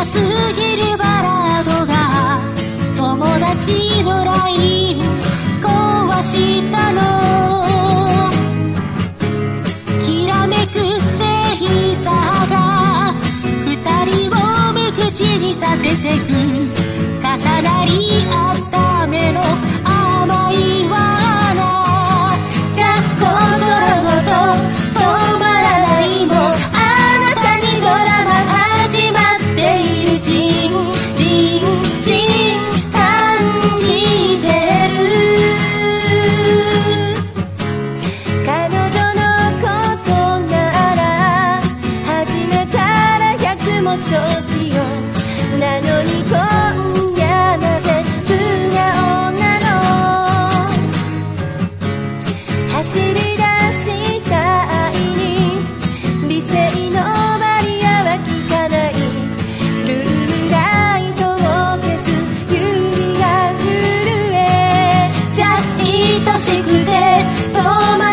すぎるバラードが友達のライン壊したの。きらめく星座が二人を無口にさせてく。重なり合った目の甘い罠。ジャスコントロごと止まらないもうあなたにドラマ始まっている。ジンジンジン感じてる。彼女のことなら初めから100も承知よ。なのに今夜なぜ素顔なの。走り出した愛に理性のバリアは効かない。ルームライトを消す指が震え Just 愛しくて止ま